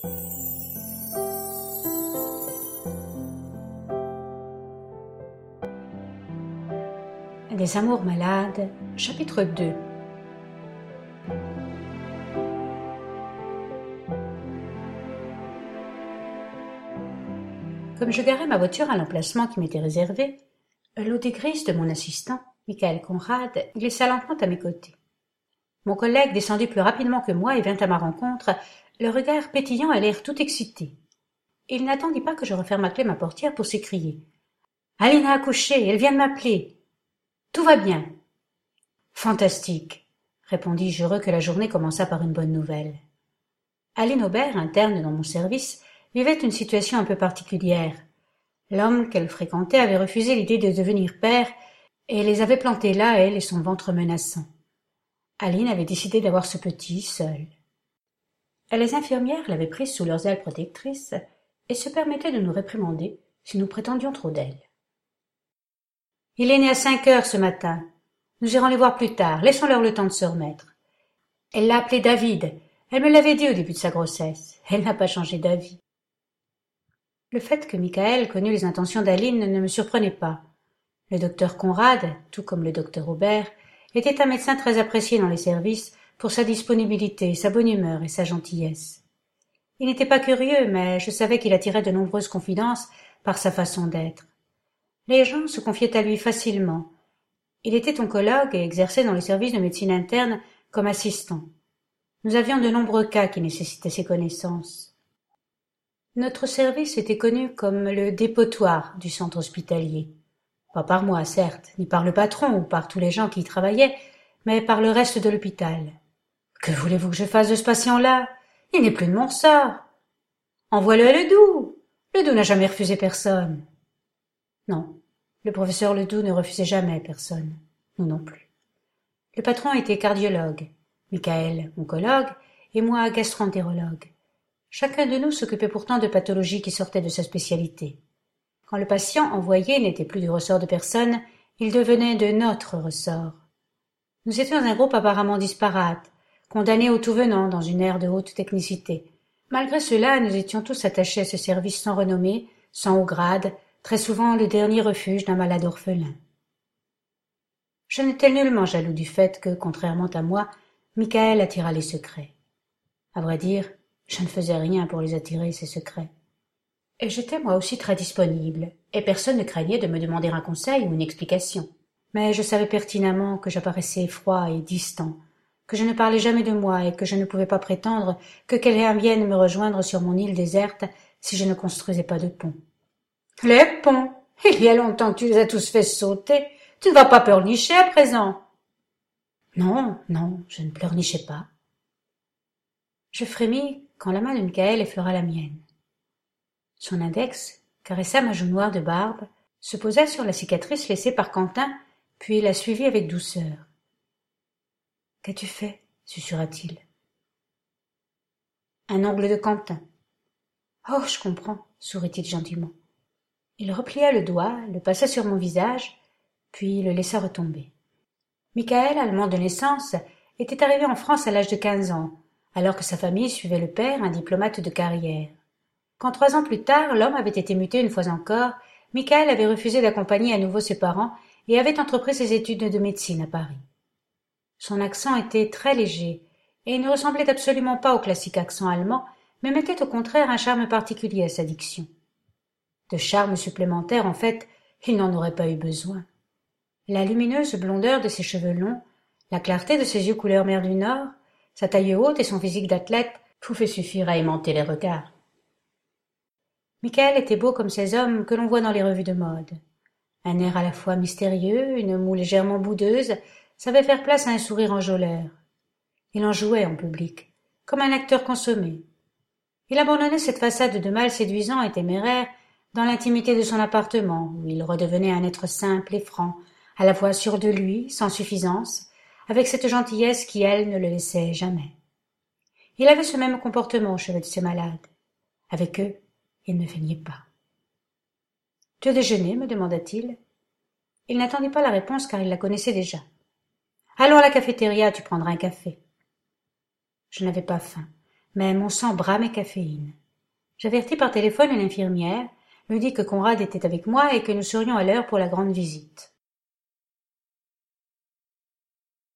Des amours malades, chapitre 2. Comme je garais ma voiture à l'emplacement qui m'était réservé, l'eau grise de mon assistant, Michael Conrad, glissa lentement à mes côtés. Mon collègue descendit plus rapidement que moi et vint à ma rencontre, le regard pétillant et l'air tout excité. Il n'attendit pas que je referme à clé ma portière pour s'écrier. « Aline a accouché, elle vient de m'appeler. Tout va bien. » « Fantastique, » répondis-je heureux que la journée commençât par une bonne nouvelle. Aline Aubert, interne dans mon service, vivait une situation un peu particulière. L'homme qu'elle fréquentait avait refusé l'idée de devenir père et les avait plantés là, elle et son ventre menaçant. Aline avait décidé d'avoir ce petit seul. Les infirmières l'avaient prise sous leurs ailes protectrices et se permettaient de nous réprimander si nous prétendions trop d'elle. « Il est né à 5 heures ce matin. Nous irons les voir plus tard. Laissons-leur le temps de se remettre. » Elle l'a appelé David. Elle me l'avait dit au début de sa grossesse. Elle n'a pas changé d'avis. Le fait que Michael connût les intentions d'Aline ne me surprenait pas. Le docteur Conrad, tout comme le docteur Aubert, était un médecin très apprécié dans les services pour sa disponibilité, sa bonne humeur et sa gentillesse. Il n'était pas curieux, mais je savais qu'il attirait de nombreuses confidences par sa façon d'être. Les gens se confiaient à lui facilement. Il était oncologue et exerçait dans les services de médecine interne comme assistant. Nous avions de nombreux cas qui nécessitaient ses connaissances. Notre service était connu comme le dépotoir du centre hospitalier. Pas par moi, certes, ni par le patron ou par tous les gens qui y travaillaient, mais par le reste de l'hôpital. Que voulez-vous que je fasse de ce patient-là? Il n'est plus de mon sort. Envoie-le à Ledoux. Ledoux n'a jamais refusé personne. Non, le professeur Ledoux ne refusait jamais personne. Nous non plus. Le patron était cardiologue, Michael, oncologue, et moi, gastro-entérologue. Chacun de nous s'occupait pourtant de pathologies qui sortaient de sa spécialité. Quand le patient envoyé n'était plus du ressort de personne, il devenait de notre ressort. Nous étions un groupe apparemment disparate, condamnés au tout venant dans une ère de haute technicité. Malgré cela, nous étions tous attachés à ce service sans renommée, sans haut grade, très souvent le dernier refuge d'un malade orphelin. Je n'étais nullement jaloux du fait que, contrairement à moi, Michael attirât les secrets. À vrai dire, je ne faisais rien pour les attirer, ces secrets. Et j'étais moi aussi très disponible, et personne ne craignait de me demander un conseil ou une explication. Mais je savais pertinemment que j'apparaissais froid et distant, que je ne parlais jamais de moi et que je ne pouvais pas prétendre que quelqu'un vienne me rejoindre sur mon île déserte si je ne construisais pas de pont. « Les ponts! Il y a longtemps que tu les as tous fait sauter. Tu ne vas pas pleurnicher à présent. » Non, je ne pleurnichais pas. Je frémis quand la main de Michael effleura la mienne. Son index caressa ma joue noire de barbe, se posa sur la cicatrice laissée par Quentin, puis la suivit avec douceur. « Qu'as-tu fait » susurra-t-il. « Un ongle de Quentin. »« Oh, je comprends, » sourit-il gentiment. Il replia le doigt, le passa sur mon visage, puis le laissa retomber. Michael, allemand de naissance, était arrivé en France à l'âge de 15 ans, alors que sa famille suivait le père, un diplomate de carrière. Quand 3 ans plus tard, l'homme avait été muté une fois encore, Michael avait refusé d'accompagner à nouveau ses parents et avait entrepris ses études de médecine à Paris. Son accent était très léger, et il ne ressemblait absolument pas au classique accent allemand, mais mettait au contraire un charme particulier à sa diction. De charme supplémentaire, en fait, il n'en aurait pas eu besoin. La lumineuse blondeur de ses cheveux longs, la clarté de ses yeux couleur mer du Nord, sa taille haute et son physique d'athlète pouvaient suffire à aimanter les regards. Michael était beau comme ces hommes que l'on voit dans les revues de mode. Un air à la fois mystérieux, une moue légèrement boudeuse, savait faire place à un sourire enjôleur. Il en jouait en public, comme un acteur consommé. Il abandonnait cette façade de mâle séduisant et téméraire dans l'intimité de son appartement, où il redevenait un être simple et franc, à la fois sûr de lui, sans suffisance, avec cette gentillesse qui, elle, ne le laissait jamais. Il avait ce même comportement au chevet de ses malades. Avec eux, il ne feignait pas. « Tu as déjeuné ?» me demanda-t-il. Il n'attendit pas la réponse car il la connaissait déjà. « Allons à la cafétéria, tu prendras un café. » Je n'avais pas faim, mais mon sang bramait caféine. J'avertis par téléphone une infirmière, lui dis que Conrad était avec moi et que nous serions à l'heure pour la grande visite.